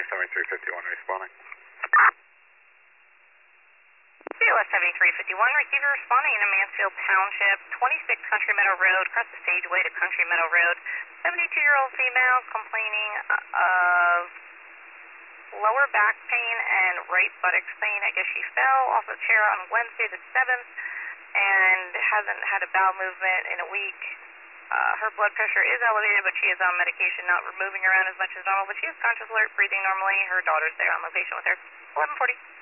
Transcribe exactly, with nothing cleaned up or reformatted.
seventy-three fifty-one responding. C O S seventy-three fifty-one, receiver responding in Mansfield Township, twenty-six Country Meadow Road, across the Sageway to Country Meadow Road. seventy-two-year-old female complaining of lower back pain and right buttocks pain. I guess she fell off a chair on Wednesday the seventh and hasn't had a bowel movement in a week. Uh, her blood pressure is elevated, but she is on medication, not moving around as much as normal, but she is conscious, alert, breathing normally. Her daughter's there on location with her. eleven forty.